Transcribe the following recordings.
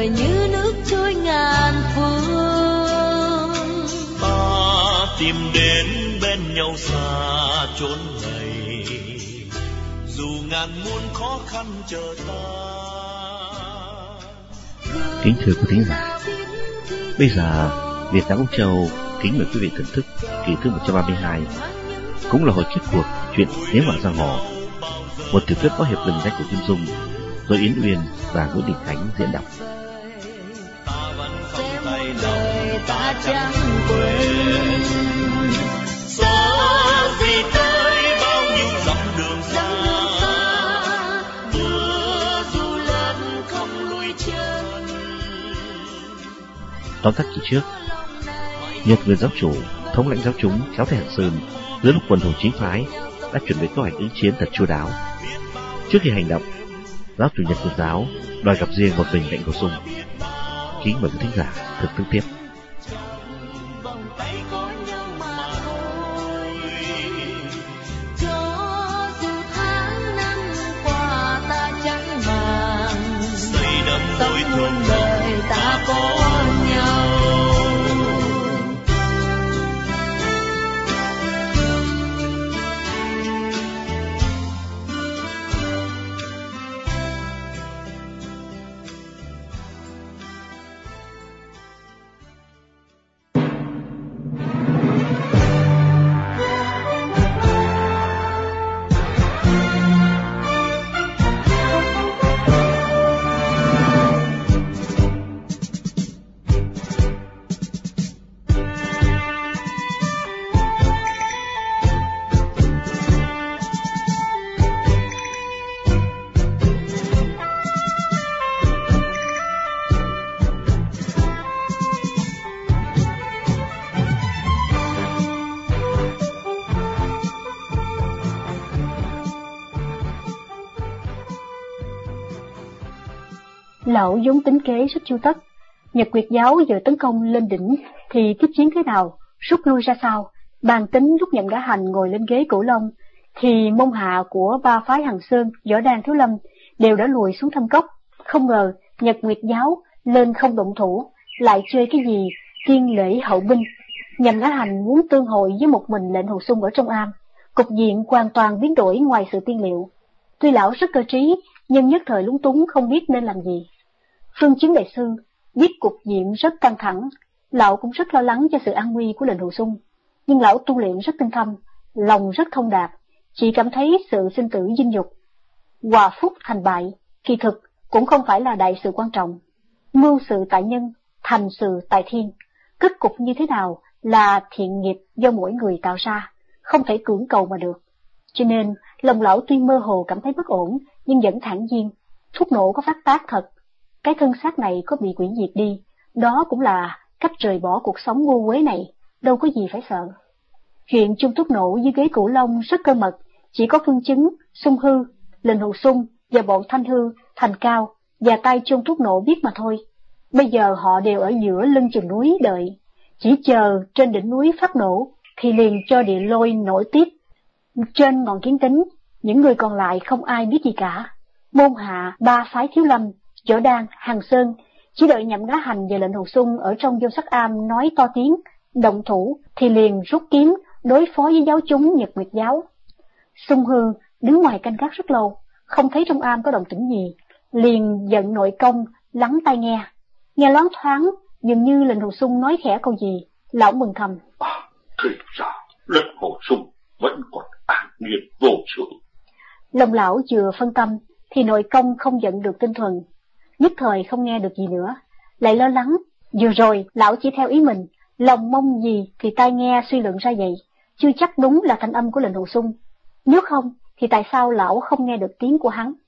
đời như nước trôi ngàn phương. Ta tìm đến bên nhau xa chốn này, dù ngàn muôn khó khăn chờ ta. Kính thưa quý thính giả, bây giờ Việt Nam Úc Châu kính mời quý vị thưởng thức kỳ thứ 132, cũng là hồi kết cuộc chuyện Nếu Mạng Giang Hồ, một tiểu thuyết có hiệp lừng danh của Kim Dung, do Yến Uyên và Nguyễn Đình Khánh diễn đọc. Ta chẳng quên gió gì tới bao nhiêu dặm đường xa, mưa dù lớn không lùi chân. Tóm tắt kỳ trước, Nhật Nguyên giáo chủ thống lãnh giáo chúng kéo theo Hạng Sơn giữa lúc quần hùng chính phái đã chuẩn bị kế hoạch ứng chiến thật chu đáo. Trước khi hành động, giáo chủ Nhật Nguyên giáo đòi gặp riêng một mình Lệnh Hồ Sung. Kính mời quý thính giả thực tương tiếp. Lão vốn tính kế rất chu tất. Nhật Nguyệt giáo giờ tấn công lên đỉnh thì tiếp chiến thế nào, rút lui ra sao, bàn tính lúc Nhậm Ngã Hành ngồi lên ghế Cửu Long thì môn hạ của ba phái Hằng Sơn, Võ Đan, Thiếu Lâm đều đã lùi xuống thâm cốc. Không ngờ Nhật Nguyệt giáo lên không động thủ, lại chơi cái gì tiên lễ hậu binh. Nhậm Ngã Hành muốn tương hội với một mình Lệnh Hồ Sung ở trong am, cục diện hoàn toàn biến đổi ngoài sự tiên liệu. Tuy lão rất cơ trí, nhưng nhất thời lúng túng không biết nên làm gì. Phương Chứng đại sư biết cục diện rất căng thẳng, lão cũng rất lo lắng cho sự an nguy của Lệnh Hồ Sung, nhưng lão tu luyện rất tinh thâm, lòng rất thông đạt, chỉ cảm thấy sự sinh tử dinh dục, hòa phúc thành bại, kỳ thực cũng không phải là đại sự quan trọng. Mưu sự tại nhân, thành sự tại thiên, kết cục như thế nào là thiện nghiệp do mỗi người tạo ra, không thể cưỡng cầu mà được. Cho nên lòng lão tuy mơ hồ cảm thấy bất ổn, nhưng vẫn thản nhiên. Thuốc nổ có phát tác thật, cái thân xác này có bị hủy diệt đi, đó cũng là cách rời bỏ cuộc sống ngu quế này, đâu có gì phải sợ. Chuyện chung thuốc nổ dưới ghế Cửu Long rất cơ mật, chỉ có Phương Chứng, Sung Hư, Lệnh Hồ Sung và bọn Thanh Hư, Thành Cao và tay chung thuốc nổ biết mà thôi. Bây giờ họ đều ở giữa lưng chừng núi đợi, chỉ chờ trên đỉnh núi phát nổ thì liền cho địa lôi nổi tiếp. Trên ngọn Kiến Tính, những người còn lại không ai biết gì cả. Môn hạ ba phái Thiếu Lâm, Võ Đan, Hằng Sơn chỉ đợi Nhậm Ngã Hành và Lệnh Hồ Sung ở trong Vô Sắc Am nói to tiếng động thủ thì liền rút kiếm đối phó với giáo chúng Nhật Nguyệt giáo. Sung Hư đứng ngoài canh gác rất lâu, không thấy trong am có động tĩnh gì, liền giận nội công lắng tai nghe loáng thoáng dường như Lệnh Hồ Sung nói khẽ câu gì. Lão mừng thầm: thì ra Lệnh Hồ Sung vẫn còn an nhiên vô sự. Lòng lão vừa phân tâm thì nội công không giận được tinh thuần, nhất thời không nghe được gì nữa, lại lo lắng. Vừa rồi lão chỉ theo ý mình, lòng mong gì thì tai nghe suy luận ra vậy, chưa chắc đúng là thanh âm của Lệnh Hồ Sung. Nếu không thì tại sao lão không nghe được tiếng của hắn?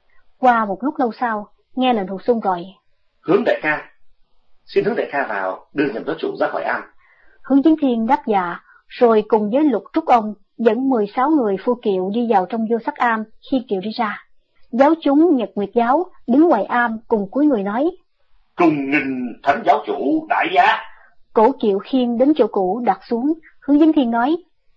Qua một lúc lâu sau, nghe Lệnh Hồ Sung gọi: Hướng đại ca, xin Hướng đại ca vào đưa Nhậm giáo chủ ra khỏi am. Hướng Chiến Thiên đáp dạ, rồi cùng với Lục Trúc Ông dẫn 16 người phu kiệu đi vào trong Vô Sắc Am. Khi kiệu đi ra, giáo chúng Nhật Nguyệt giáo đứng ngoài am cùng cúi người nói: Trung nghinh thánh giáo chủ đại giá. Cổ kiệu khiêng đến chỗ cũ đặt xuống. Hướng Dính Thiên nói: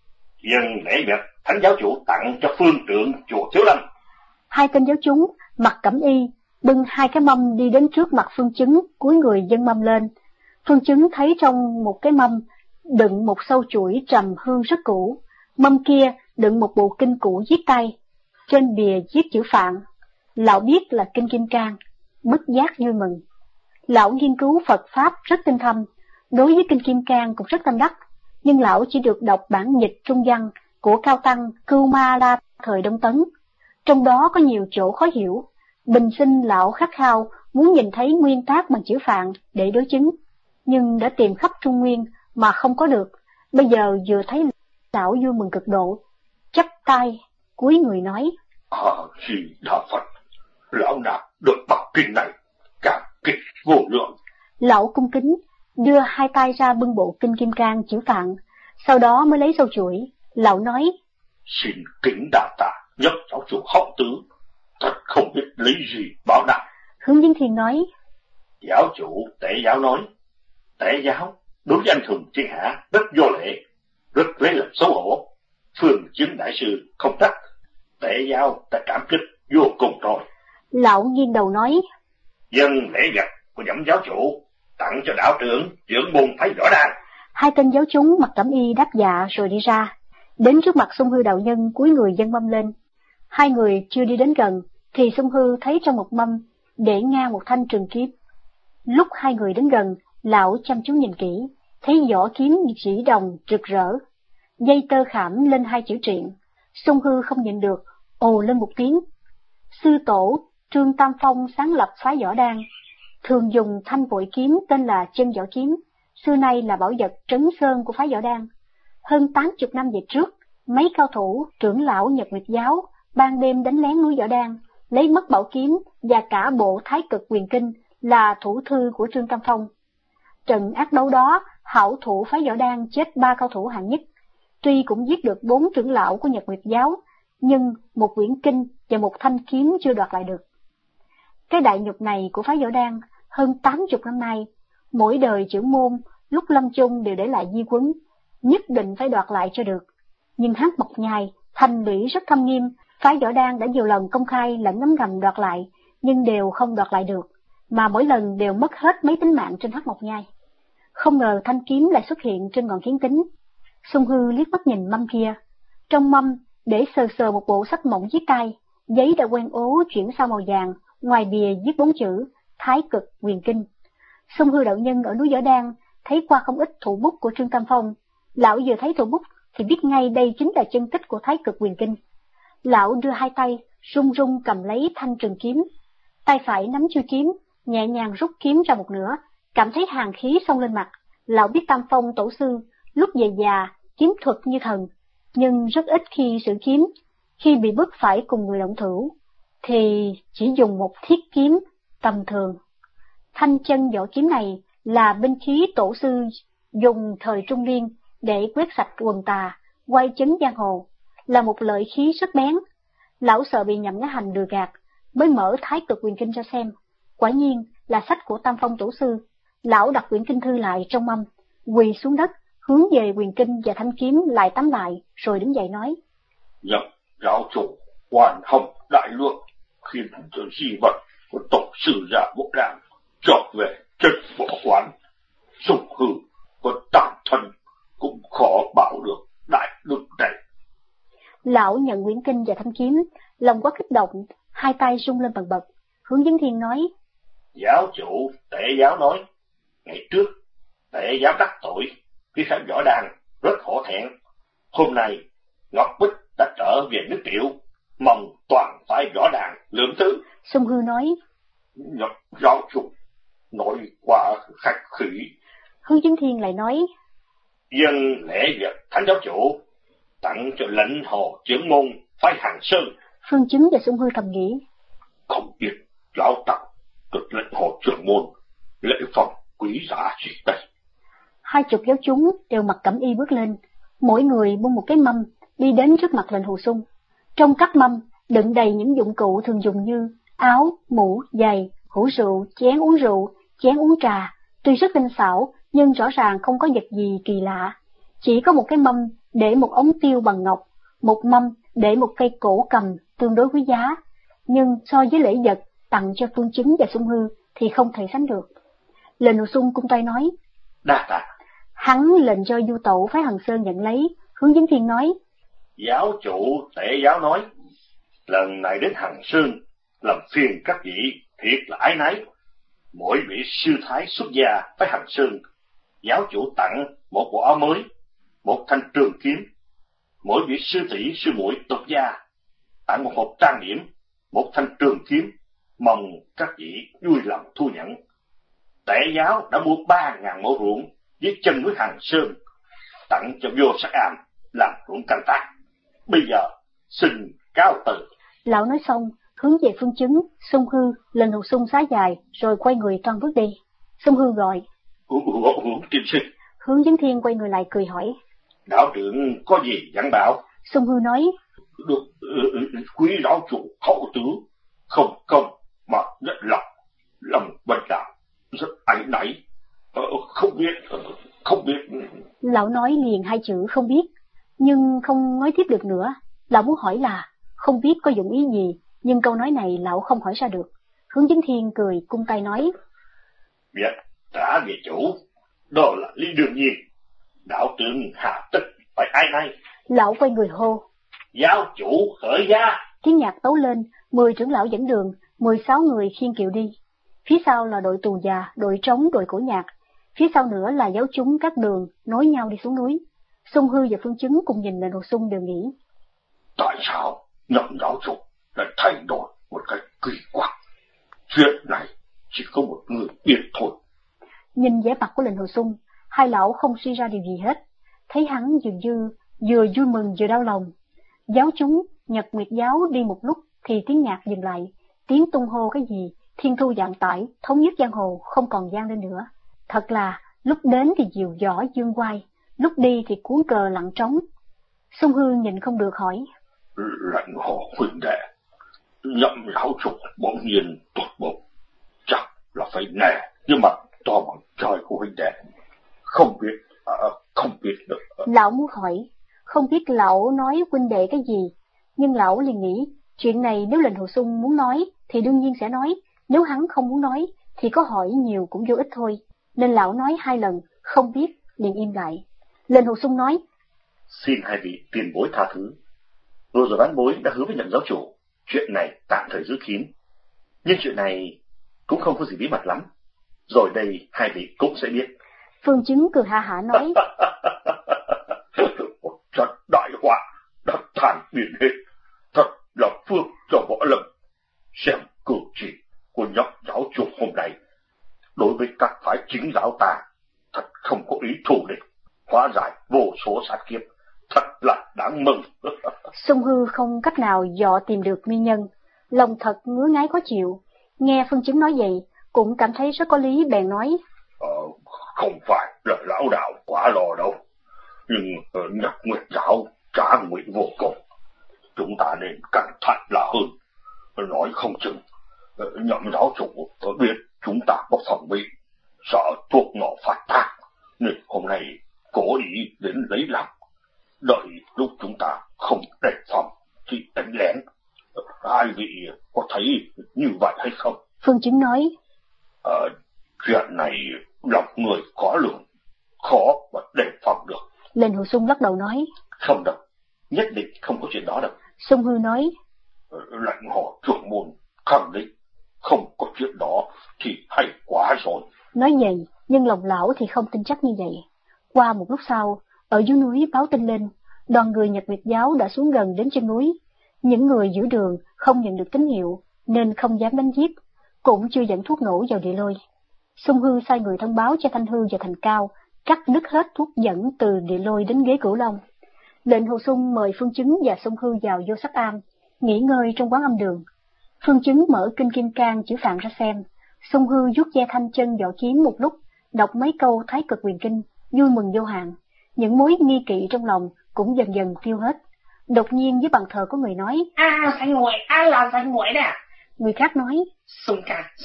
Dân lễ vật thánh giáo chủ tặng cho phương trượng chùa Thiếu Lâm. Hai tên giáo chúng mặc cẩm y bưng 2 cái mâm đi đến trước mặt Phương Chứng, cúi người dâng mâm lên. Phương Chứng thấy trong một cái mâm đựng một sâu chuỗi trầm hương rất cũ, mâm kia đựng một bộ kinh cũ viết tay, trên bìa viết chữ Phạn. Lão biết là kinh Kim Cang, bất giác vui mừng. Lão nghiên cứu Phật Pháp rất tinh thâm, đối với kinh Kim Cang cũng rất tâm đắc, nhưng lão chỉ được đọc bản dịch trung văn của Cao Tăng Cưu Ma La thời Đông Tấn. Trong đó có nhiều chỗ khó hiểu, bình sinh lão khát khao muốn nhìn thấy nguyên tác bằng chữ Phạn để đối chứng, nhưng đã tìm khắp Trung Nguyên mà không có được. Bây giờ vừa thấy lão vui mừng cực độ, chắp tay cúi người nói: Di Đà Phật, lão nạp được bản kinh này, cảm kích vô lượng. Lão cung kính đưa 2 tay ra bưng bộ kinh Kim Cang chữ Phạn, sau đó mới lấy sâu chuỗi. Lão nói: Xin kính đà tạ nhất giáo chủ hậu tứ, thật không biết lấy gì báo đáp. Hướng Dẫn Thiên nói: Giáo chủ Tể giáo nói, Tể giáo đối với anh hùng thiên hạ rất vô lễ, rất lấy làm xấu hổ. Phương Chứng đại sư không trách, Tể giáo ta cảm kích vô cùng rồi. Lão nghiêng đầu nói: Dân lễ vật của Nhậm giáo chủ tặng cho đạo trưởng trưởng môn Phái Võ Đan. 2 tên giáo chúng mặc cẩm y đáp dạ rồi đi ra, đến trước mặt Sung Hư đạo nhân cúi người dâng mâm lên. 2 người chưa đi đến gần thì Sung Hư thấy trong một mâm để ngang một thanh trường kiếm. Lúc 2 người đến gần, lão chăm chú nhìn kỹ, thấy vỏ kiếm chỉ đồng rực rỡ, dây tơ khảm lên 2 chữ triện. Sung Hư không nhịn được, ồ lên một tiếng. Sư tổ Trương Tam Phong sáng lập Phái Võ Đan, thường dùng thanh vội kiếm tên là Chân Võ Kiếm, xưa nay là bảo vật trấn sơn của Phái Võ Đan. Hơn 80 năm về trước, mấy cao thủ trưởng lão Nhật Nguyệt giáo ban đêm đánh lén núi Võ Đan, lấy mất bảo kiếm và cả bộ Thái Cực Quyền Kinh là thủ thư của Trương Tam Phong. Trận ác đấu đó, hảo thủ Phái Võ Đan chết 3 cao thủ hạng nhất. Tuy cũng giết được 4 trưởng lão của Nhật Nguyệt giáo, nhưng một quyển kinh và một thanh kiếm chưa đoạt lại được. Cái đại nhục này của Phái Võ Đan hơn 80 năm nay, mỗi đời trưởng môn lúc lâm chung đều để lại di huấn, nhất định phải đoạt lại cho được. Nhưng Hắc Mộc Nhai thành lũy rất thâm nghiêm, Phái Võ Đan đã nhiều lần công khai lẫn ngấm ngầm đoạt lại, nhưng đều không đoạt lại được, mà mỗi lần đều mất hết mấy tính mạng trên Hắc Mộc Nhai. Không ngờ thanh kiếm lại xuất hiện trên ngọn kiến kính. Sung Hư liếc mắt nhìn mâm kia, trong mâm để sờ sờ một bộ sách mỏng viết tay, giấy đã quen ố chuyển sang màu vàng, ngoài bìa viết 4 chữ Thái Cực Quyền Kinh. Sung Hư đạo nhân ở núi Võ Đan thấy qua không ít thủ bút của Trương Tam Phong, lão vừa thấy thủ bút thì biết ngay đây chính là chân tích của Thái Cực Quyền Kinh. Lão đưa 2 tay run run cầm lấy thanh trường kiếm, tay phải nắm chuôi kiếm, nhẹ nhàng rút kiếm ra một nửa, cảm thấy hàn khí xông lên mặt. Lão biết Tam Phong tổ sư lúc về già kiếm thuật như thần, nhưng rất ít khi sử kiếm, khi bị bức phải cùng người động thủ thì chỉ dùng một thiết kiếm tầm thường. Thanh chân võ kiếm này là binh khí tổ sư dùng thời Trung Niên để quét sạch quần tà, quay chấn giang hồ, là một lợi khí rất bén. Lão sợ bị Nhậm Ngã Hành lừa gạt, mới mở Thái Cực Quyền Kinh ra xem. Quả nhiên là sách của Tam Phong tổ sư. Lão đặt quyển kinh thư lại trong mâm, quỳ xuống đất, hướng về quyền kinh và thanh kiếm lại tắm lại, rồi đứng dậy nói: Nhậm giáo chủ hoàn hồng đại lượng, khi cho di vật của tổ sư gia Bộ Đàn trở về chất võ quán, Sung Hư có tàn thân cũng khó bảo được đại đức này. Lão nhận quyển kinh và thanh kiếm, lòng quá kích động, 2 tay rung lên bần bật. Hướng Dẫn Thiên nói: Giáo chủ Tể giáo nói, ngày trước Tể giáo đắc tội khi Phái Võ Đan rất hổ thẹn. Hôm nay Ngọc Bích đã trở về nước Triệu, mong toàn Phái Võ Đan lượng thứ. Sung Hư nói: Nhậm giáo chủ nói quá khách khí. Hướng Dẫn Thiên lại nói: Dân lễ vật Thánh giáo chủ tặng cho lệnh hồ trưởng môn Phái Hàng Sơn. Phương Chứng và Sung Hư thầm nghĩ: Không biết lão tặng được lệnh hồ trưởng môn lễ phẩm quý giá gì đây. 20 giáo chúng đều mặc cẩm y bước lên, mỗi người buông một cái mâm, đi đến trước mặt lệnh Hồ Sung. Trong các mâm đựng đầy những dụng cụ thường dùng như áo, mũ, giày, hũ rượu, chén uống rượu, chén uống trà. Tuy rất tinh xảo, nhưng rõ ràng không có vật gì kỳ lạ. Chỉ có một cái mâm để một ống tiêu bằng ngọc, một mâm để một cây cổ cầm tương đối quý giá. Nhưng so với lễ vật tặng cho Phương Chứng và Sung Hư thì không thể sánh được. Lệnh Hồ Xung cung tay nói: Đa tạ. Hắn lệnh cho Du Tẩu phái Hằng Sơn nhận lấy. Hướng Dẫn Thiên nói: Giáo chủ Tể giáo nói, lần này đến Hằng Sơn làm phiền các vị thiệt là ái nái. Mỗi vị sư thái xuất gia phái Hằng Sơn, giáo chủ tặng một bộ áo mới, một thanh trường kiếm. Mỗi vị sư tỷ sư muội tục gia tặng một hộp trang điểm, một thanh trường kiếm, mong các vị vui lòng thu nhận. Tể giáo đã mua 3.000 mẫu ruộng dưới chân núi Hằng Sơn, tặng cho Vô Sắc Am làm ruộng canh tác. Bây giờ xin cáo từ. Lão nói xong, hướng về Phương Chứng, Sung Hư, Lệnh Hồ Xung xá dài, rồi quay người toan bước đi. Sung Hư gọi: Tiên sinh. Hướng Dẫn Thiên quay người lại cười hỏi: Đạo trưởng có gì dặn bảo? Sung Hư nói: Được quý giáo chủ hậu tướng không công mà rất lòng bệnh đạo rất áy náy, không biết. Lão nói liền hai chữ không biết, nhưng không nói tiếp được nữa. Lão muốn hỏi là không biết có dụng ý gì, nhưng câu nói này lão không hỏi ra được. Hướng Dẫn Thiên cười cung tay nói: Việc trả về chủ, đó là lý đương nhiên. Đạo trưởng hà tất phải ai nay. Lão quay người hô: Giáo chủ khởi gia. Tiếng nhạc tấu lên, 10 trưởng lão dẫn đường, 16 người khiêng kiệu đi. Phía sau là đội tù già, đội trống, đội cổ nhạc. Phía sau nữa là giáo chúng các đường nối nhau đi xuống núi. Sung Hư và Phương Chứng cùng nhìn Lệnh Hồ Xung đều nghĩ: Tại sao Nhậm giáo chủ lại thay đổi một cách kỳ quặc? Chuyện này chỉ có một người biết thôi. Nhìn vẻ mặt của Lệnh Hồ Xung, hai lão không suy ra điều gì hết. Thấy hắn dường như vừa vui mừng vừa đau lòng. Giáo chúng Nhật Nguyệt giáo đi một lúc thì tiếng nhạc dừng lại, tiếng tung hô cái gì thiên thu vạn tải thống nhất giang hồ không còn vang lên nữa. Thật là lúc đến thì diều võ dương oai, lúc đi thì cuốn cờ lặng trống. Sung Hư nhìn không được hỏi: Lệnh Hồ huynh đệ, Nhậm giáo chủ bỗng nhiên tột bụng, chắc là phải nể nhưng mà to bằng trời của huynh đệ. Không biết được. Lão muốn hỏi, không biết lão nói huynh đệ cái gì, nhưng lão liền nghĩ chuyện này nếu Lệnh Hồ Xung muốn nói thì đương nhiên sẽ nói, nếu hắn không muốn nói thì có hỏi nhiều cũng vô ích thôi, nên lão nói 2 lần không biết liền im lại. Lệnh Hồ Xung nói: Xin hai vị tiền bối tha thứ. Vừa rồi bán bối đã hứa với Nhậm giáo chủ, chuyện này tạm thời giữ kín, nhưng chuyện này cũng không có gì bí mật lắm, rồi đây hai vị cũng sẽ biết. Phương Chứng cười ha hả nói: Một trận đại họa đã tàn biến hết, thật là phước cho võ lâm. Xem cử chỉ của Nhậm giáo chủ hôm nay đối với các phái chính giáo ta thật không có ý thù địch, hóa giải vô số sát kiếp, thật là đáng mừng. Sung Hư không cách nào dò tìm được nguyên nhân, lòng thật ngứa ngáy khó chịu. Nghe Phương Chứng nói vậy cũng cảm thấy rất có lý, bèn nói: Không phải là lão đạo quá lo đâu, nhưng Nhật Nguyệt giáo trả nguyện vô cùng, chúng ta nên cẩn thận là hơn. Nói không chừng Nhậm giáo chủ biết chúng ta có phòng bị, sợ thuốc nổ phát tác, nên hôm nay cố ý đến lấy lòng. Đợi lúc chúng ta không đề phòng thì đánh lén. Hai vị có thấy như vậy hay không? Phương Chứng nói: Chuyện này lòng người khó lường, khó mà đề phòng được. Lệnh Hồ Xung lắc đầu nói: Không đâu, nhất định không có chuyện đó đâu. Sung Hư nói: Lệnh Hồ trưởng môn khẳng định không có chuyện đó thì hay quá rồi. Nói vậy, nhưng lòng lão thì không tin chắc như vậy. Qua một lúc sau, ở dưới núi báo tin lên, đoàn người Nhật Nguyệt giáo đã xuống gần đến chân núi. Những người giữ đường không nhận được tín hiệu nên không dám đánh giết, cũng chưa dẫn thuốc nổ vào địa lôi. Sung Hư sai người thông báo cho Thanh Hư và Thành Cao cắt đứt hết thuốc dẫn từ địa lôi đến ghế Cửu Long. Lệnh Hồ Xung mời Phương Chứng và Sung Hư vào Vô Sắc Am, nghỉ ngơi trong quán âm đường. Phương Chứng mở kinh Kim Cang chữ Phạm ra xem, Sung Hư vuốt ve thanh chân vỏ kiếm một lúc, đọc mấy câu Thái Cực Quyền Kinh, vui mừng vô hạn. Những mối nghi kỵ trong lòng cũng dần dần tiêu hết. Đột nhiên dưới bàn thờ có người nói: Sanh muội, là sanh muội nè. Người khác nói: Sung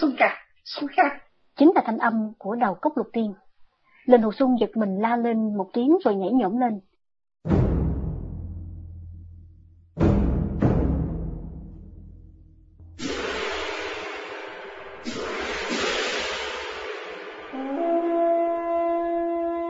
ca. Chính là thanh âm của Đầu Cốc Lục Tiên. Lệnh Hồ Xung giật mình la lên một tiếng rồi nhảy nhổm lên.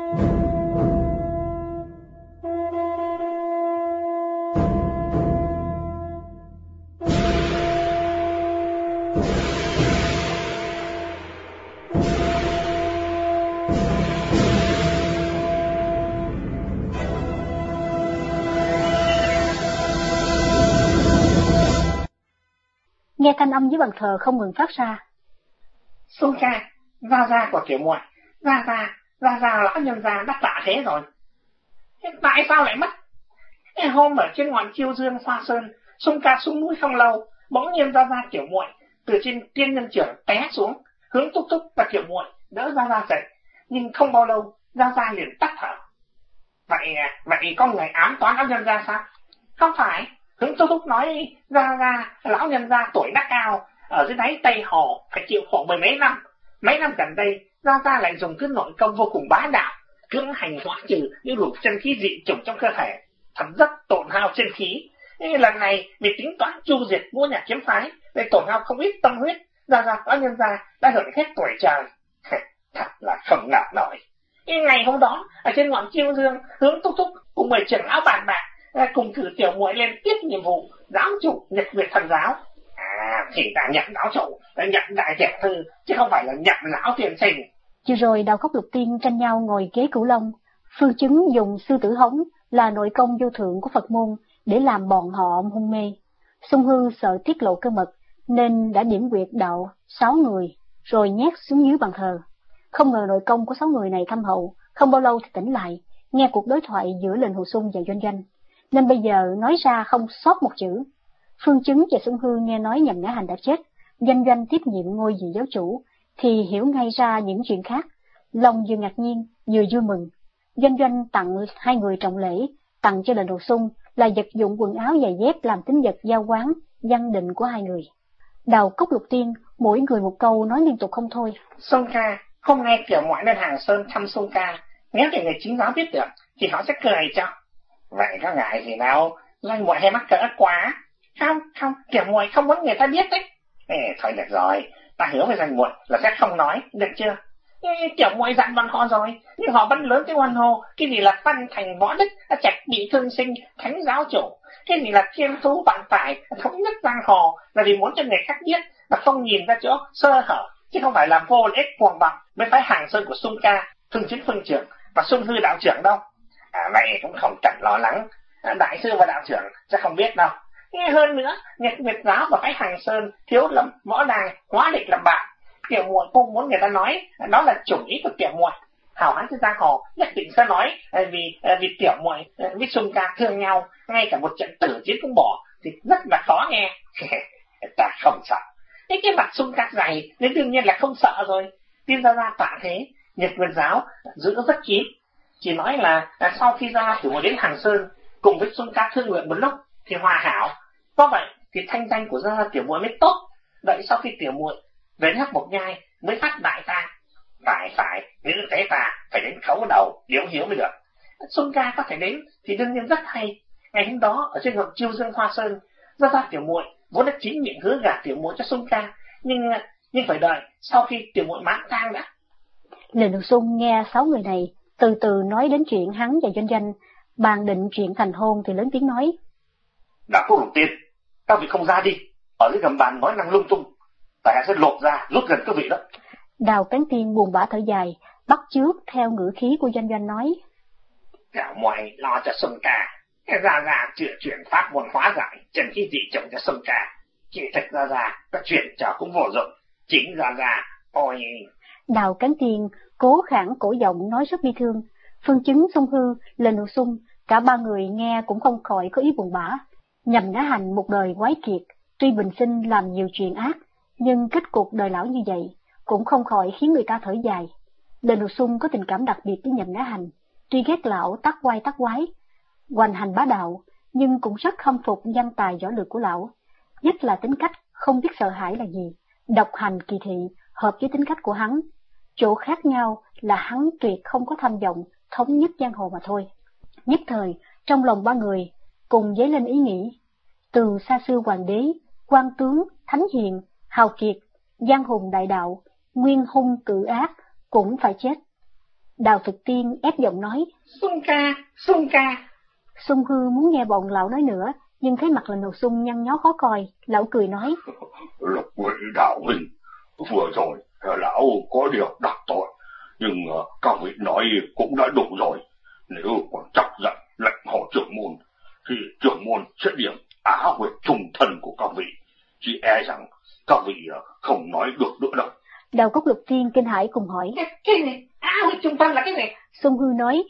Nghe thanh âm dưới bàn thờ không ngừng phát ra. Xuân ca, Ra của tiểu muội, Ra lão nhân gia đã tạ thế rồi. Tại sao lại mất? Hôm ở trên ngọn Chiêu Dương Hoa Sơn, Xuân ca xuống núi không lâu, bỗng nhiên Ra tiểu muội từ trên tiên nhân trưởng té xuống, hướng Túc Túc và tiểu muội đỡ Ra dậy, nhưng không bao lâu Ra liền tắt thở. Vậy có người ám toán lão nhân gia sao? Không phải. Hướng Túc Túc nói Ra lão nhân gia tuổi đã cao, ở dưới đáy Tây Hồ phải chịu khổ mười mấy năm. Mấy năm gần đây, Ra lại dùng thứ nội công vô cùng bá đạo, cưỡng hành hóa trừ những luồng chân khí dị chủng trong cơ thể, thật rất tổn hao chân khí. Lần này vì tính toán chu diệt ngũ nhà kiếm phái, để tổn hao không ít tâm huyết, Ra lão nhân gia đã hưởng hết tuổi trời. Thật là không ngờ nổi. Ngày hôm đó ở trên ngọn Chiêu Dương, Hướng Túc Túc cùng 10 trưởng lão bàn bạc, cùng cử tiểu muội lên tiếp nhiệm vụ giáo chủ Nhật Nguyệt Thần giáo. Thì ta nhận giáo chủ, nhận đại tiểu thư, chứ không phải là nhận lão tiền sinh. Vừa rồi Đào Khốc Lục Tiên tranh nhau ngồi ghế Cửu Long, Phương Chứng dùng sư tử hống là nội công vô thượng của Phật môn để làm bọn họ hôn mê. Sung Hư sợ tiết lộ cơ mật nên đã điểm quyệt đạo 6 người rồi nhét xuống dưới bàn thờ. Không ngờ nội công của 6 người này thâm hậu, không bao lâu thì tỉnh lại, nghe cuộc đối thoại giữa Lệnh Hồ Sung và Doanh Doanh, nên bây giờ nói ra không sót một chữ. Phương Chứng và Xuân Hư nghe nói Nhậm Ngã Hành đã chết, Doanh tiếp nhiệm ngôi vị giáo chủ, thì hiểu ngay ra những chuyện khác. Lòng vừa ngạc nhiên, vừa vui mừng. Doanh tặng 2 người trọng lễ, tặng cho Lệnh Hồ Sung là vật dụng quần áo giày dép làm tín vật giao quán, văn định của 2 người. Đào Cốc Lục Tiên, mỗi người một câu nói liên tục không thôi. Xuân ca, hôm nay tiểu muội lên Hàng Sơn thăm Xuân ca, nếu để người chính giáo biết được, thì họ sẽ cười cho. Vậy có ngại gì đâu, Doanh muội hay mắc cỡ quá. Không, tiểu muội không muốn người ta biết đấy. Thôi được rồi, ta hứa với Doanh muội là sẽ không nói, được chưa? Tiểu muội dặn bọn họ rồi, nhưng họ vẫn lớn tiếng hoan hô, cái gì là văn thành võ đức, trạch bị thương sinh, thánh giáo chủ, cái gì là thiên thú vạn phải, thống nhất giang hồ, là vì muốn cho người khác biết, là không nhìn ra chỗ sơ hở, chứ không phải là vô ích cuồng vọng mới phái Hàng Sơn của Sung ca, Thương Chiến Phương trưởng và Sung Hư đạo trưởng đâu. Vậy cũng không cần lo lắng, đại sư và đạo trưởng sẽ không biết đâu. Hơn nữa, Nhật Nguyệt giáo và phái Hàng Sơn thiếu lâm võ đài hóa địch làm bạn. Tiểu muội không muốn người ta nói đó là chủ ý của tiểu muội. Hảo hán trên giang hồ nhất định sẽ nói vì tiểu muội với Sung ca thương nhau, ngay cả một trận tử chiến cũng bỏ thì rất là khó nghe. Ta không sợ. Cái mặt Sung ca dày nên đương nhiên là không sợ rồi. Tiên Ra tạ thế, Nhật Nguyệt giáo giữ rất kín, chỉ nói là sau khi Ra tiểu muội đến Hàng Sơn cùng với Sung ca thương lượng một lúc thì hòa hảo. Có vậy thì thanh danh của Ra tiểu muội mới tốt. Đợi sau khi tiểu muội đến Hắc Mộc Nhai mới phát đại ta. Phải, nếu thế ta phải đến khấu đầu Liễu Hiếu mới được. Sung ca có thể đến thì đương nhiên rất hay. Ngày hôm đó ở trên ngọn Chiêu Dương Hoa Sơn, Ra tiểu muội vốn đã chính miệng hứa gả tiểu muội cho Sung ca, nhưng phải đợi sau khi tiểu muội mãn tang đã. Lệnh Hồ Sung nghe 6 người này từ từ nói đến chuyện hắn và Doanh, bàn định chuyện thành hôn thì lớn tiếng nói: Đã có Lục Tiên, các vị không ra đi, ở dưới gầm bàn nói năng lung tung, tại hạ sẽ lột ra rút gần các vị đó. Đào Cán Tiên buồn bã thở dài, bắt chước theo ngữ khí của Doanh nói: Tiểu muội lo cho Sung ca, Ra chữa chuyển pháp môn hóa giải chân khí dị chủng cho Sung ca, chỉ thực Ra có chuyện cho cũng vô dụng, chính Ra ôi. Đào Cán Tiên cố khản cổ giọng nói rất bi thương. Phương Chứng, Sung Hư, Lệnh Hồ Sung, cả 3 người nghe cũng không khỏi có ý buồn bã. Nhậm Ngã Hành một đời quái kiệt, tuy bình sinh làm nhiều chuyện ác, nhưng kết cục đời lão như vậy cũng không khỏi khiến người ta thở dài. Lệnh Hồ Sung có tình cảm đặc biệt với Nhậm Ngã Hành, tuy ghét lão tắc quái, hoành hành bá đạo, nhưng cũng rất khâm phục văn tài võ lược của lão, nhất là tính cách không biết sợ hãi là gì, độc hành kỳ thị, hợp với tính cách của hắn. Chỗ khác nhau là hắn tuyệt không có tham vọng thống nhất giang hồ mà thôi. Nhất thời trong lòng 3 người cùng dấy lên ý nghĩ, từ xa xưa hoàng đế, quan tướng, thánh hiền, hào kiệt, giang hùng đại đạo, nguyên hung cự ác cũng phải chết. Đào Thực Tiên ép giọng nói. Sung ca, Sung ca. Sung Hư muốn nghe bọn lão nói nữa, nhưng thấy mặt Lệnh Hồ Sung nhăn nhó khó coi, lão cười nói. Lục vị đạo huynh, vừa rồi lão có điều đắc tội, nhưng các vị nói cũng đã đủ rồi. Nếu còn chấp nhận lệnh họ trưởng môn, thì trưởng môn sẽ điểm á huyệt trung thân của các vị. Chỉ e rằng các vị không nói được nữa đâu. Đào Cốc Lục Tiên kinh hãi cùng hỏi. Cái này, á huyệt trung thân là cái gì? Sung Hư nói.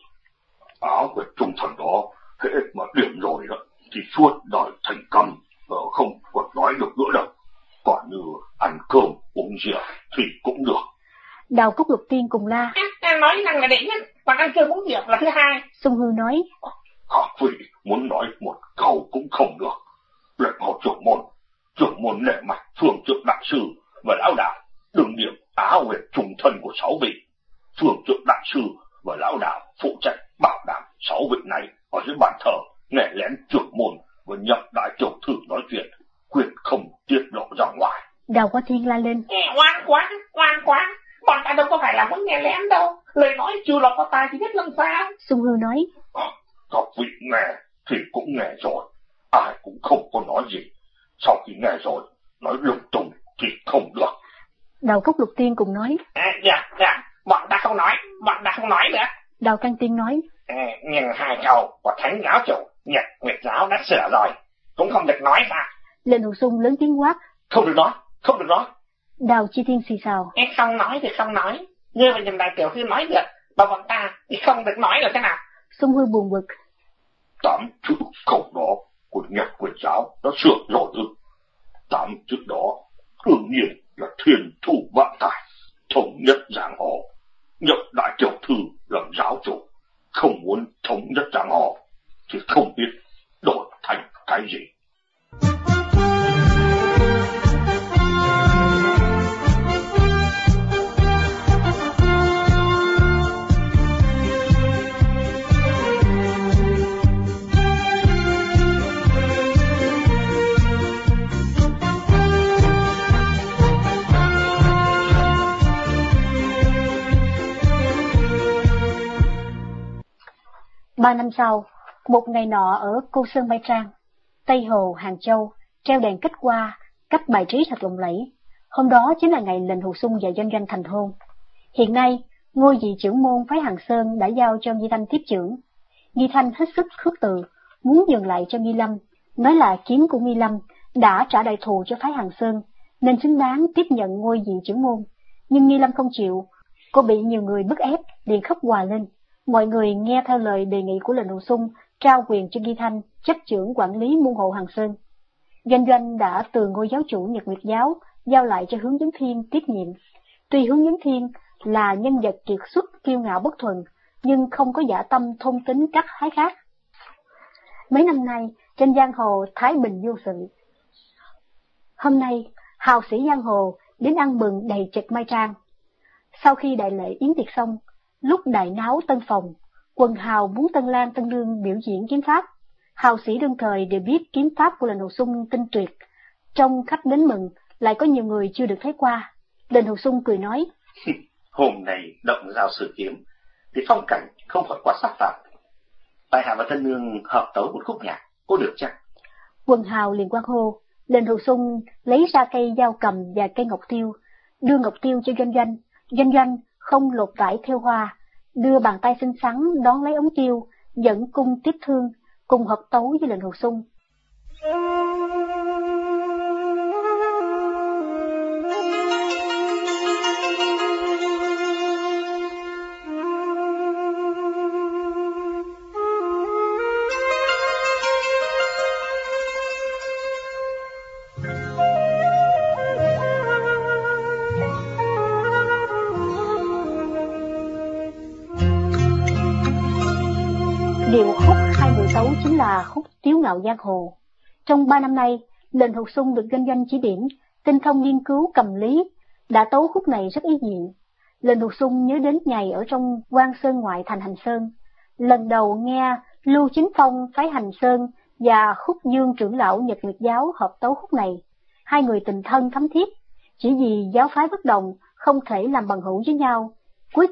Á huyệt trung thân đó, hễ mà điểm rồi đó, thì suốt đời thành cầm, không còn nói được nữa đâu. Còn như ăn cơm, uống rượu thì cũng được. Đào Cốc Lục Tiên cùng la. Nói năng là đệ nhất, còn ăn cơm uống rượu là thứ hai. Sung Hư nói. Các vị muốn nói một câu cũng không được. Lệnh họ trưởng môn nể mặt Phương Trượng Đại Sư và lão đạo, đừng điểm á huyệt trùng thân của 6 vị. Phương Trượng Đại Sư và lão đạo phụ trách bảo đảm 6 vị này ở dưới bàn thờ nghe lén trưởng môn và nhập đại tiểu thư nói chuyện, quyền không tiết lộ ra ngoài. Đào Quá Thiên la lên. Oan quá, bọn ta đâu có phải là muốn nghe lén đâu, lời nói chưa lọt vào tai thì biết làm sao. Sung Hư nói. Các vị nghe thì cũng nghe rồi, ai cũng không có nói gì. Sau khi nghe rồi, nói lung tung thì không được. Đào Cốc Lục Tiên cùng nói. Dạ, bọn ta không nói nữa. Đào Căn Tiên nói. Nhưng 2 câu của Thánh giáo chủ, Nhật Nguyệt giáo đã sửa rồi, cũng không được nói ra. Lệnh Hồ Sung lớn tiếng quát. Không được nói. Đào Chi Tiên xì xào. Không nói thì không nói. Ngươi và nhầm đại tiểu thư nói được, mà bọn ta thì không được nói được thế nào. Sung Hư buồn bực. 8 chữ khẩu đó của Nhật Nguyệt giáo đã sửa rồi ư? 8 chữ đó đương nhiên là thiên thủ vạn tài, thống nhất giang hồ. Nhập đại tiểu thư làm giáo chủ, không muốn thống nhất giang hồ thì không biết đổi thành cái gì. Ba năm sau, một ngày nọ ở Cô Sơn Mai Trang, Tây Hồ, Hàng Châu, treo đèn kết hoa, cách bài trí thật lộng lẫy. Hôm đó chính là ngày Lệnh Hồ Sung và Doanh Doanh thành hôn. Hiện nay, ngôi vị trưởng môn phái Hàng Sơn đã giao cho Nghi Thanh tiếp trưởng. Nghi Thanh hết sức khước từ, muốn dừng lại cho Nghi Lâm, nói là kiếm của Nghi Lâm đã trả đại thù cho phái Hàng Sơn, nên xứng đáng tiếp nhận ngôi vị trưởng môn. Nhưng Nghi Lâm không chịu, cô bị nhiều người bức ép, liền khóc òa lên. Mọi người nghe theo lời đề nghị của Lệnh Hồ Sung, trao quyền cho Nghi Thanh chấp trưởng quản lý môn hộ Hàng Sơn. Doanh Doanh đã từ ngôi giáo chủ Nhật Nguyệt giáo giao lại cho Hướng Dẫn Thiên tiếp nhiệm. Tuy Hướng Dẫn Thiên là nhân vật kiệt xuất kiêu ngạo bất thuần, nhưng không có dã tâm thôn tính các phái khác. Mấy năm nay, trên giang hồ thái bình vô sự. Hôm nay, hào sĩ giang hồ đến ăn mừng đầy trật Mai Trang. Sau khi đại lễ yến tiệc xong, lúc đại náo tân phòng, quần hào muốn Tân Lan Tân Nương biểu diễn kiếm pháp. Hào sĩ đương thời đều biết kiếm pháp của Lệnh Hồ Sung tinh tuyệt. Trong khách đến mừng, lại có nhiều người chưa được thấy qua. Lệnh Hồ Sung cười nói. Hôm nay động giao sử kiếm, thì phong cảnh không khỏi quá sắc tạp. Tại hạ và Tân Nương hợp tấu một khúc nhạc, có được chăng? Quần hào liền quát hô. Lệnh Hồ Sung lấy ra cây dao cầm và cây ngọc tiêu, đưa ngọc tiêu cho Doanh Doanh. Doanh Doanh không lột vải thêu hoa, đưa bàn tay xinh xắn đón lấy ống tiêu, dẫn cung tiếp thương, cùng hợp tấu với Lệnh Hồ Sung. Điệu khúc hai người tấu chính là khúc Tiếu Ngạo Giang Hồ. Trong 3 năm nay, Lệnh Hồ Sung được Doanh Doanh chỉ điểm, tinh thông nghiên cứu cầm lý, đã tấu khúc này rất ý diện. Lệnh Hồ Sung nhớ đến ngày ở trong Quan Sơn ngoại thành Hành Sơn, lần đầu nghe Lưu Chính Phong phái Hành Sơn và Khúc Dương trưởng lão Nhật Nguyệt giáo hợp tấu khúc này. Hai người tình thân thắm thiết, chỉ vì giáo phái bất đồng không thể làm bằng hữu với nhau. Cuối cùng,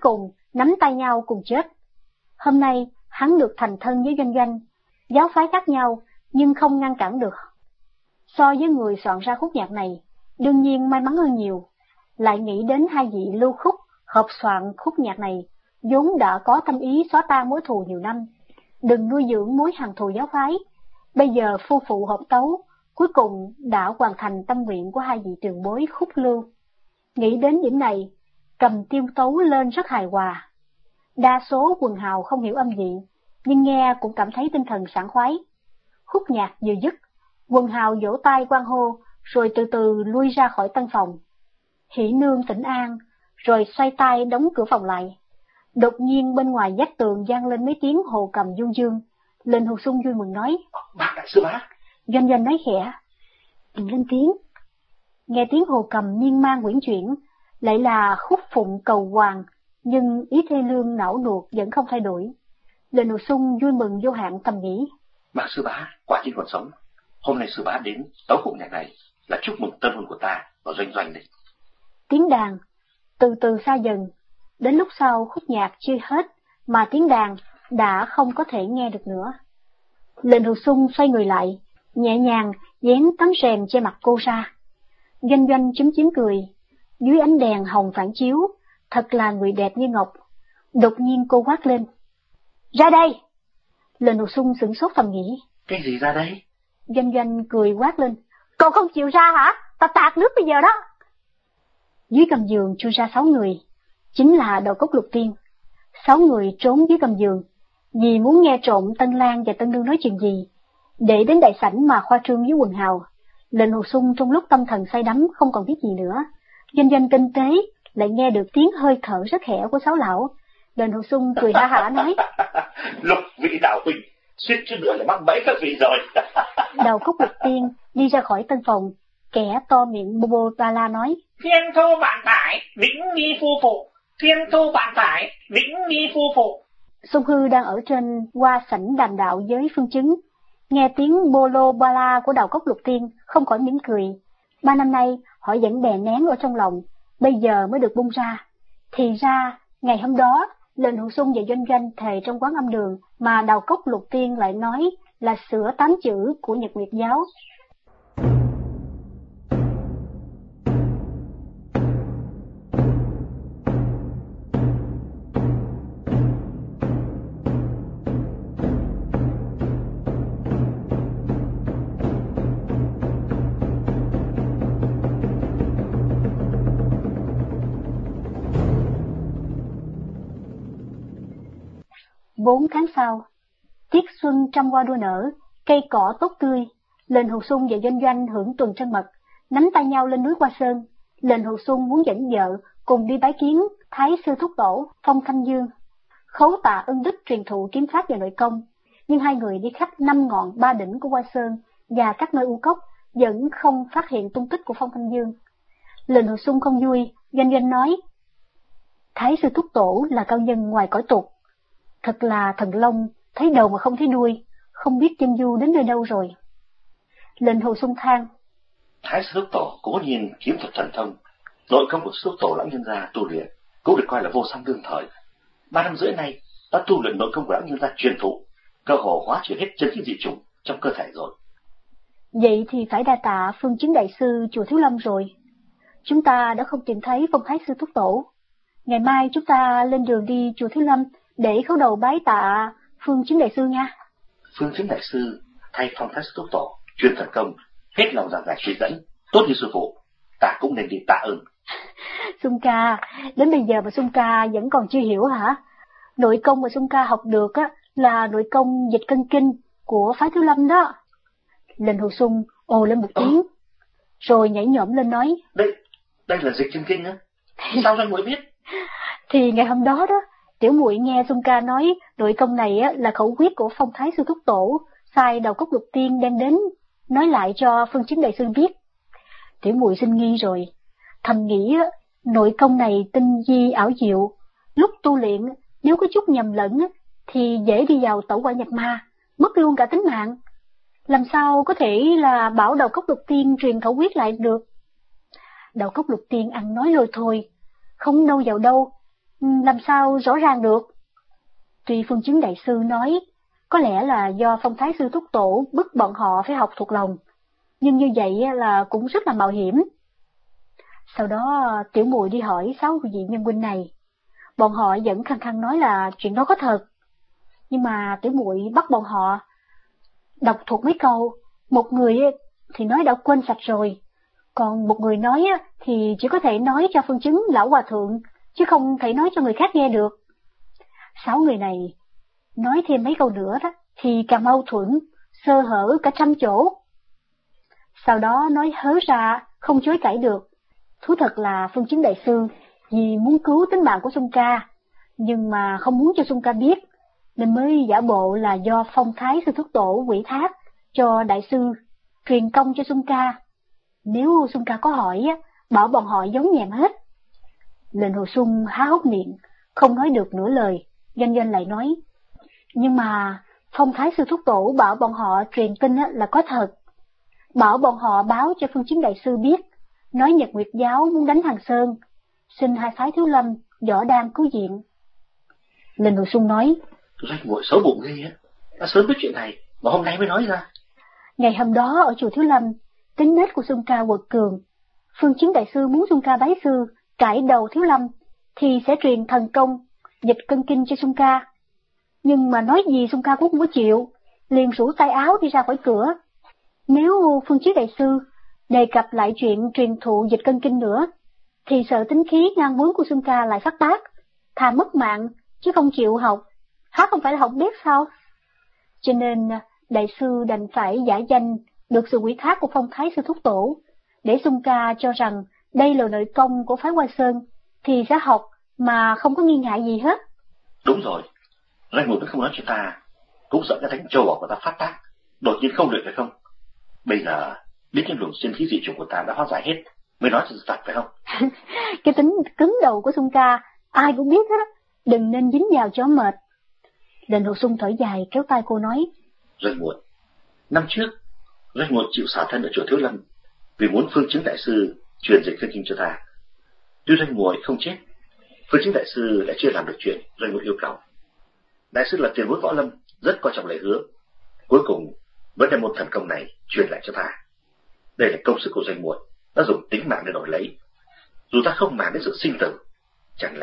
nắm tay nhau cùng chết. Hôm nay, hắn được thành thân với Doanh Doanh, giáo phái khác nhau nhưng không ngăn cản được. So với người soạn ra khúc nhạc này, đương nhiên may mắn hơn nhiều. Lại nghĩ đến hai vị Lưu Khúc hợp soạn khúc nhạc này, vốn đã có tâm ý xóa tan mối thù nhiều năm, đừng nuôi dưỡng mối hằn thù giáo phái. Bây giờ phu phụ hợp tấu, cuối cùng đã hoàn thành tâm nguyện của hai vị tiền bối Khúc Lưu. Nghĩ đến điểm này, cầm tiêu tấu lên rất hài hòa. Đa số quần hào không hiểu âm vị, nhưng nghe cũng cảm thấy tinh thần sảng khoái. Khúc nhạc vừa dứt, quần hào vỗ tay hoan hô, rồi từ từ lui ra khỏi tân phòng. Hỷ nương thỉnh an, rồi xoay tay đóng cửa phòng lại. Đột nhiên bên ngoài vách tường vang lên mấy tiếng hồ cầm du dương. Lệnh Hồ Xuân vui mừng nói: Bác đại sư bác. Doanh Doanh nói khẽ: Đừng lên tiếng. Nghe tiếng hồ cầm miên man quyển chuyển, lại là khúc phụng cầu hoàng, nhưng ý thê lương não nuột vẫn không thay đổi. Lệnh Hồ Xuân vui mừng vô hạn thầm nghĩ: Bác sư bá quả nhiên còn sống. Hôm nay sư bá đến tấu khúc nhạc này là chúc mừng tân hôn của ta và Doanh Doanh đấy. Tiếng đàn từ từ xa dần, đến lúc sau khúc nhạc chưa hết mà tiếng đàn đã không có thể nghe được nữa. Lệnh Hồ Xuân xoay người lại, nhẹ nhàng vén tấm rèm che mặt cô ra. Doanh Doanh chúm chím cười, dưới ánh đèn hồng phản chiếu, thật là người đẹp như ngọc. Đột nhiên cô quát lên: Ra đây! Lệnh Hồ Xuân sửng sốt thầm nghĩ: Cái gì ra đây? Doanh Doanh cười quát lên: Cậu không chịu ra hả? Ta tạt nước bây giờ đó! Dưới gầm giường chui ra 6 người, chính là Đầu Cốc Lục Tiên. 6 người trốn dưới gầm giường, vì muốn nghe trộm Tân Lang và Tân Nương nói chuyện gì, để đến đại sảnh mà khoa trương với quần hào. Lệnh Hồ Xuân trong lúc tâm thần say đắm không còn biết gì nữa. Doanh Doanh tinh tế lại nghe được tiếng hơi thở rất khẽ của 6 lão. Lệnh Hồ Xuân cười ha hả nói: Lục vị đạo huynh, suýt chút nữa là mắc bẫy các vị rồi. Đầu Cốc Lục Tiên đi ra khỏi tân phòng, kẻ to miệng bô bô ba la nói: Thiên thu bạn phải, vĩnh ni phu phụ. Thiên thu bạn phải, vĩnh ni phu phụ. Sông Hư đang ở trên hoa sảnh đàm đạo với Phương Chứng, nghe tiếng bô lô ba la của Đầu Cốc Lục Tiên không khỏi mỉm cười. 3 năm nay họ vẫn đè nén ở trong lòng, bây giờ mới được bung ra. Thì ra ngày hôm đó Lệnh Hồ Xuân và Doanh Doanh thề trong quán âm đường, mà Đầu Cốc Lục Tiên lại nói là sửa 8 chữ của Nhật Nguyệt giáo. Bốn tháng sau, tiết xuân trăm hoa đua nở, cây cỏ tốt tươi. Lệnh Hồ Xuân và Doanh Doanh hưởng tuần trăng mật, nắm tay nhau lên núi Hoa Sơn. Lệnh Hồ Xuân muốn dẫn vợ cùng đi bái kiến Thái sư thúc tổ Phong Thanh Dương, khấu tạ ân đức truyền thụ kiếm pháp và nội công. Nhưng hai người đi khắp 5 ngọn 3 đỉnh của Hoa Sơn và các nơi u cốc, vẫn không phát hiện tung tích của Phong Thanh Dương. Lệnh Hồ Xuân không vui, Doanh Doanh nói: Thái sư thúc tổ là cao nhân ngoài cõi tục, thật là thần long, thấy đầu mà không thấy đuôi, không biết chân du đến nơi đâu rồi. Lệnh Hồ Xuân than: Thái sư thúc tổ cố nhiên kiếm thuật thần thông, nội công của sư thúc tổ lão nhân gia tu luyện cũng được coi là vô song đương thời. 3 năm rưỡi nay đã tu luyện nội công của lão nhân gia truyền thụ, cơ hồ hóa chuyển hết chân khí dị chủng trong cơ thể rồi. Vậy thì phải đa tạ Phương Chứng đại sư chùa Thiếu Lâm rồi. Chúng ta đã không tìm thấy Phong Thái sư thúc tổ. Ngày mai chúng ta lên đường đi chùa Thiếu Lâm để khấu đầu bái tạ Phương Chứng đại sư nha. Phương Chứng đại sư thay Phong Thái sư thúc tổ truyền thần công, hết lòng giảng giải chỉ dẫn, tốt như sư phụ, ta cũng nên đi tạ ơn. Xuân ca, đến bây giờ mà Xuân ca vẫn còn chưa hiểu hả? Nội công mà Xuân ca học được á là nội công dịch cân kinh của phái Thiếu Lâm đó. Lệnh Hồ Xuân ồ lên một tiếng, rồi nhảy nhổm lên nói: Đây là dịch cân kinh á? Sao Doanh muội biết? Thì ngày hôm đó đó, tiểu muội nghe Xuân ca nói nội công này á là khẩu quyết của Phong Thái sư thúc tổ, sai Đầu Cốc Lục Tiên đem đến nói lại cho Phương Chứng đại sư biết. Tiểu muội sinh nghi rồi, thầm nghĩ á, nội công này tinh vi ảo diệu, lúc tu luyện nếu có chút nhầm lẫn á, thì dễ đi vào tẩu hỏa nhập ma, mất luôn cả tính mạng. Làm sao có thể là bảo Đầu Cốc Lục Tiên truyền khẩu quyết lại được? Đầu Cốc Lục Tiên ăn nói lôi thôi, không đâu vào đâu, Làm sao rõ ràng được? Tuy Phương Chứng đại sư nói có lẽ là do Phong Thái sư thúc tổ bức bọn họ phải học thuộc lòng, nhưng như vậy là cũng rất là mạo hiểm. Sau đó tiểu muội đi hỏi 6 vị nhân huynh này, bọn họ vẫn khăng khăng nói là chuyện đó có thật. Nhưng mà tiểu muội bắt bọn họ đọc thuộc mấy câu, một người thì nói đã quên sạch rồi, còn một người nói thì chỉ có thể nói cho Phương Chứng lão hòa thượng, chứ không thể nói cho người khác nghe được. 6 người này nói thêm mấy câu nữa đó thì càng mâu thuẫn, sơ hở cả trăm chỗ. Sau đó nói hớ ra không chối cãi được. Thú thật là Phương Chứng đại sư vì muốn cứu tính mạng của Xuân Ca, nhưng mà không muốn cho Xuân Ca biết, nên mới giả bộ là do Phong Thái sư thúc tổ ủy thác cho đại sư truyền công cho Xuân Ca. Nếu Xuân Ca có hỏi bảo bọn họ giấu nhẹm hết. Lệnh Hồ Xuân há hốc miệng, không nói được nửa lời. Doanh Doanh lại nói, nhưng mà Phong Thái sư thúc tổ bảo bọn họ truyền tin là có thật, bảo bọn họ báo cho Phương Chứng đại sư biết, nói Nhật Nguyệt giáo muốn đánh Hàng Sơn, xin hai phái Thiếu Lâm võ đang cứu viện. Lệnh Hồ Xuân nói, Doanh muội xấu bụng ghê á, đã sớm biết chuyện này mà hôm nay mới nói ra. Ngày hôm đó ở chùa Thiếu Lâm, tính nết của Xuân Ca quật cường. Phương Chứng đại sư muốn Xuân Ca bái sư cải đầu Thiếu Lâm thì sẽ truyền thần công dịch cân kinh cho Xuân Ca. Nhưng mà nói gì Xuân Ca cũng không có chịu, liền rủ tay áo đi ra khỏi cửa. Nếu Phương Chứng đại sư đề cập lại chuyện truyền thụ dịch cân kinh nữa, thì sợ tính khí ngang bướng của Xuân Ca lại phát tác, thà mất mạng chứ không chịu học, há không phải là học biết sao? Cho nên đại sư đành phải giả danh được sự ủy thác của Phong Thái sư thúc tổ, để Xuân Ca cho rằng đây là nội công của phái Hoa Sơn, thì sẽ học mà không có nghi ngại gì hết. Đúng rồi, Doanh muội không nói cho ta, cũng sợ cái thánh châu bò của ta phát tác, đột nhiên không luyện phải không? Bây giờ biết cái luồng sinh khí dị chủng của ta đã hóa giải hết, mới nói sự thật phải không? Cái tính cứng đầu của Xuân Ca ai cũng biết hết, đừng nên dính vào cho mệt. Lệnh Hồ Xuân thở dài kéo tay cô nói, Doanh muội, năm trước Doanh muội chịu xả thân ở chùa Thiếu Lâm vì muốn Phương Chứng đại sư truyền dịch cân kinh cho ta. Tuy Doanh muội không chết, Phương Chứng đại sư lại chưa làm được chuyện Doanh muội yêu cầu. Đại sư là tiền bối võ lâm, rất coi trọng lời hứa, cuối cùng vẫn đem môn thần công này truyền lại cho ta. Đây là công sức của Doanh muội, đã dùng tính mạng để đổi lấy. Dù ta không màng đến sự sinh tử, chẳng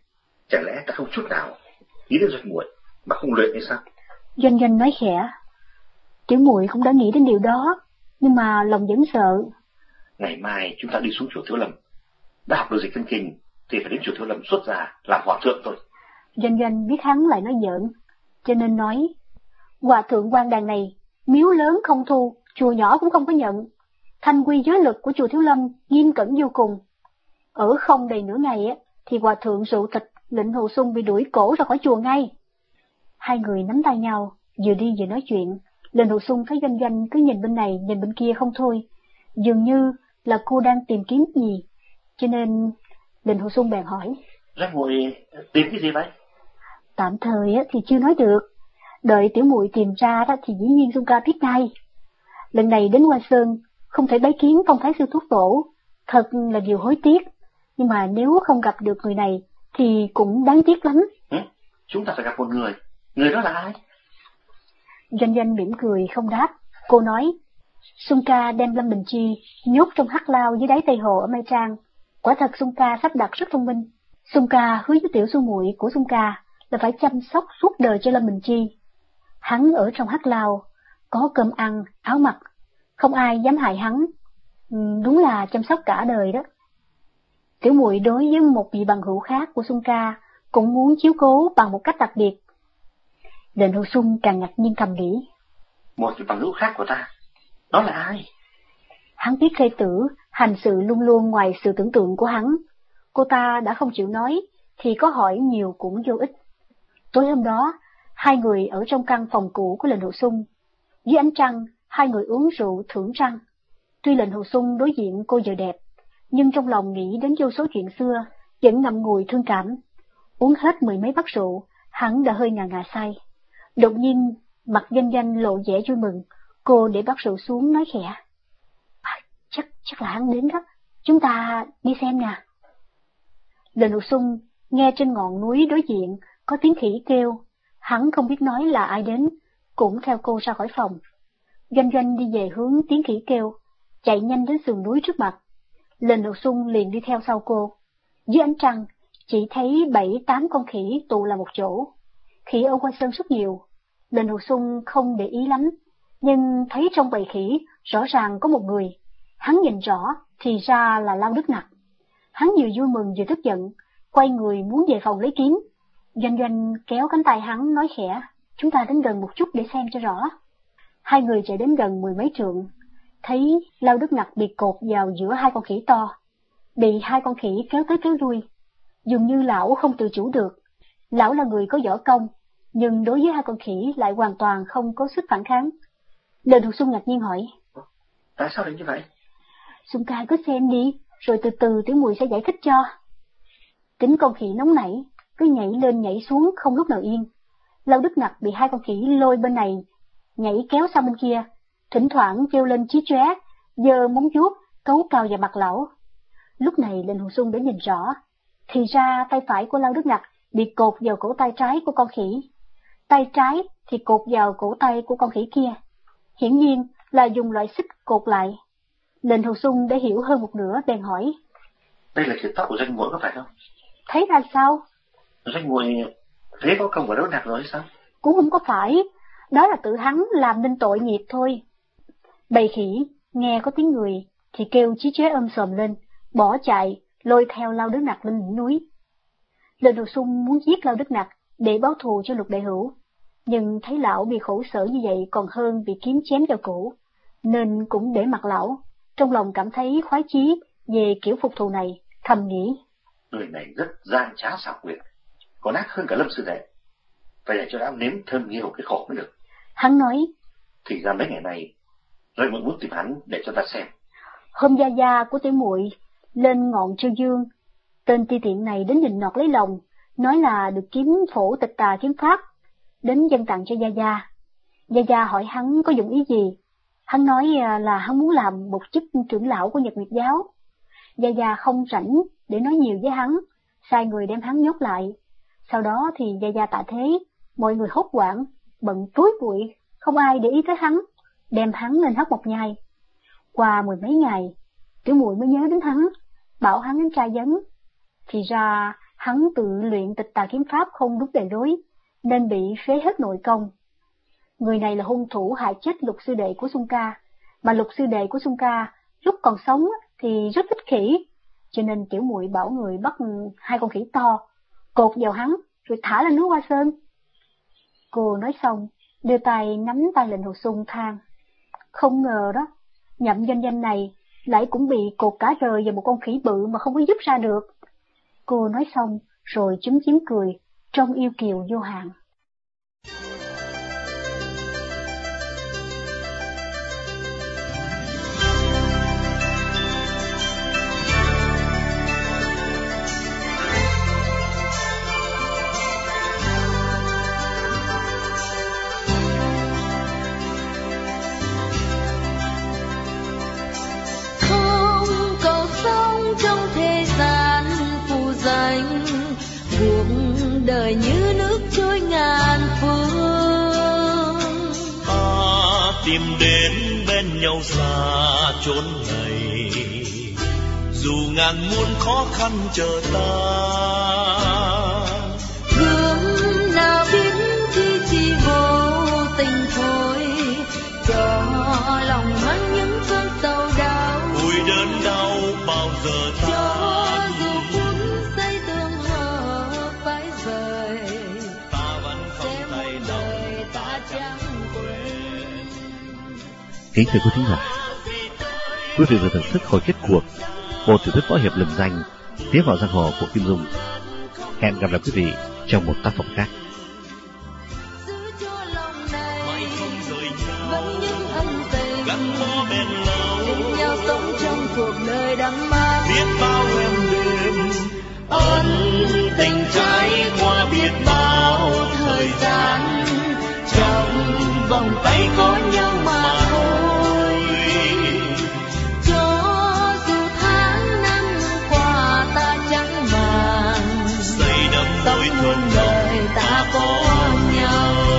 lẽ ta không chút nào nghĩ đến Doanh muội mà không luyện hay sao? Doanh Doanh nói khẽ, tiểu muội cũng đã nghĩ đến điều đó, nhưng mà lòng vẫn sợ. Ngày mai chúng ta đi xuống chùa Thiếu Lâm, đã học được dịch cân kinh thì phải đến chùa Thiếu Lâm xuất gia làm hòa thượng thôi. Doanh Doanh biết hắn lại nói giỡn, cho nên nói, hòa thượng quan đàn này miếu lớn không thu, chùa nhỏ cũng không có nhận. Thanh quy giới luật của chùa Thiếu Lâm nghiêm cẩn vô cùng. Ở không đầy nửa ngày thì hòa thượng rượu thịt Lệnh Hồ Xuân bị đuổi cổ ra khỏi chùa ngay. Hai người nắm tay nhau, vừa đi vừa nói chuyện. Lệnh Hồ Xuân thấy Doanh Doanh cứ nhìn bên này nhìn bên kia không thôi, dường như là cô đang tìm kiếm gì, cho nên Lệnh Hồ Xuân bèn hỏi, Doanh muội tìm cái gì vậy? Tạm thời thì chưa nói được, đợi tiểu muội tìm ra thì dĩ nhiên Xuân Ca biết ngay. Lần này đến Hoa Sơn không thể bái kiến Phong Thái sư thúc tổ, thật là điều hối tiếc, nhưng mà nếu không gặp được người này thì cũng đáng tiếc lắm. Chúng ta phải gặp một người đó là ai? Doanh Doanh mỉm cười không đáp. Cô nói, Xuân Ca đem Lâm Bình Chi nhốt trong hắc lao dưới đáy Tây Hồ ở Mai Trang. Quả thật Xuân Ca sắp đặt rất thông minh. Xuân Ca hứa với tiểu sư muội của Xuân Ca là phải chăm sóc suốt đời cho Lâm Bình Chi. Hắn ở trong hắc lao, có cơm ăn, áo mặc, không ai dám hại hắn. Đúng là chăm sóc cả đời đó. Tiểu muội đối với một vị bằng hữu khác của Xuân Ca cũng muốn chiếu cố bằng một cách đặc biệt. Lệnh Hồ Xuân càng ngạc nhiên thầm nghĩ, một vị bằng hữu khác của ta, đó là ai? Hắn biết Khê Tử hành sự luôn luôn ngoài sự tưởng tượng của hắn. Cô ta đã không chịu nói thì có hỏi nhiều cũng vô ích. Tối hôm đó, hai người ở trong căn phòng cũ của Lệnh Hồ Xuân. Dưới ánh trăng, hai người uống rượu thưởng trăng. Tuy Lệnh Hồ Xuân đối diện cô vợ đẹp, nhưng trong lòng nghĩ đến vô số chuyện xưa, vẫn ngậm ngùi thương cảm. Uống hết 10 mấy bát rượu, hắn đã hơi ngà ngà say. Đột nhiên, mặt Doanh Doanh lộ vẻ vui mừng, cô để bát rượu xuống nói khẽ, chắc là hắn đến đó, chúng ta đi xem nè. Lệnh Hồ Xuân Nghe trên ngọn núi đối diện có tiếng khỉ kêu, hắn không biết nói là ai đến, cũng theo cô ra khỏi phòng. Doanh Doanh đi về hướng tiếng khỉ kêu, chạy nhanh đến sườn núi trước mặt. Lệnh Hồ Xuân liền đi theo sau cô. Dưới ánh trăng, chỉ thấy 7-8 con khỉ tụ lại một chỗ. Khỉ ở quanh sân rất nhiều. Lệnh Hồ Xuân không để ý lắm, nhưng thấy trong bầy khỉ rõ ràng có một người. Hắn nhìn rõ thì ra là Lao Đức Nặc. Hắn vừa vui mừng vừa tức giận, quay người muốn về phòng lấy kiếm. Doanh Doanh kéo cánh tay hắn nói khẽ, chúng ta đến gần một chút để xem cho rõ. Hai người chạy đến gần 10 mấy trượng, thấy Lao Đức Nặc bị cột vào giữa hai con khỉ to, bị hai con khỉ kéo tới kéo lui. Dường như lão không tự chủ được. Lão là người có võ công, nhưng đối với hai con khỉ lại hoàn toàn không có sức phản kháng. Lệnh Hồ Xuân ngạc nhiên hỏi, tại sao lại như vậy? Xuân ca cứ xem đi, rồi từ từ Tiểu Muội sẽ giải thích cho. Tính con khỉ nóng nảy, cứ nhảy lên nhảy xuống không lúc nào yên. Lao Đức Nặc bị hai con khỉ lôi bên này, nhảy kéo sang bên kia, thỉnh thoảng kêu lên chí chóe, giơ móng vuốt cấu cào vào mặt lão. Lúc này Lệnh Hồ Xuân đã nhìn rõ, thì ra tay phải của Lao Đức Nặc bị cột vào cổ tay trái của con khỉ, tay trái thì cột vào cổ tay của con khỉ kia. Hiển nhiên là dùng loại xích cột lại. Lệnh Hồ Xuân đã hiểu hơn một nửa bèn hỏi, đây là kiệt tác của Doanh muội có phải không? Thấy ra sao? Doanh muội thế có công của Đấu Nặc rồi hay sao? Cũng không có phải, đó là tự hắn làm nên tội nghiệp thôi. Bầy khỉ nghe có tiếng người thì kêu chí chóe sòm lên, bỏ chạy lôi theo Lao Đức Nặc lên đỉnh núi. Lệnh Hồ Xuân muốn giết Lao Đức Nặc để báo thù cho Lục Đại Hữu, nhưng thấy lão bị khổ sở như vậy còn hơn bị kiếm chém vào cổ, nên cũng để mặc lão. Trong lòng cảm thấy khoái chí về kiểu phục thù này, thầm nghĩ, người này rất gian trá xảo quyệt, còn ác hơn cả Lâm sư đệ, phải để cho đã nếm thơm nhiều cái khổ mới được. Hắn nói, thì ra mấy ngày này rồi muốn tìm hắn để cho ta xem. Hôm Gia Gia của Tiểu Muội lên ngọn Trư Dương, tên ti tiện này đến nịnh nọt lấy lòng, nói là được kiếm phổ tịch tà kiếm pháp, đến dâng tặng cho Gia Gia. Gia Gia hỏi hắn có dụng ý gì, hắn nói là hắn muốn làm một chức trưởng lão của Nhật Nguyệt Giáo. Gia Gia không rảnh để nói nhiều với hắn, sai người đem hắn nhốt lại. Sau đó thì Gia Gia tạ thế, mọi người hốt hoảng, bận túi bụi, không ai để ý tới hắn, đem hắn lên hấp một nhai. Qua 10 mấy ngày, Tiểu Muội mới nhớ đến hắn, bảo hắn đến tra vấn. Thì ra hắn tự luyện tịch tà kiếm pháp không đúng lề lối, nên bị phế hết nội công. Người này là hung thủ hại chết Lục sư đệ của Xuân Ca, mà Lục sư đệ của Xuân Ca lúc còn sống thì rất thích khỉ, cho nên Tiểu Muội bảo người bắt hai con khỉ to, cột vào hắn rồi thả lên núi Hoa Sơn. Cô nói xong, đưa tay nắm tay Lệnh Hồ Xuân than, không ngờ đó, Nhậm Doanh Doanh này lại cũng bị cột cả rời vào một con khỉ bự mà không có giúp ra được. Cô nói xong rồi chúm chím cười, trông yêu kiều vô hạn. Đời như nước trôi ngàn phương, ta tìm đến bên nhau xa chốn này, dù ngàn muôn khó khăn chờ ta. Gương nào biết khi chỉ vô tình thôi, cho lòng mang những cơn sầu đau. Ôi đớn đau bao giờ ta Kính thưa quý thính giả, quý vị vừa thưởng thức hồi kết cuộc một tiểu thuyết võ hiệp lừng danh Tiến vào giang hồ của Kim Dung. Hẹn gặp lại quý vị trong một tác phẩm khác. Biết bao em đêm ân tình trải qua biết bao thời gian, trong vòng tay có nhau mà thôi. Cho dù tháng năm qua ta chẳng màng, xây sống muôn đời ta có nhau.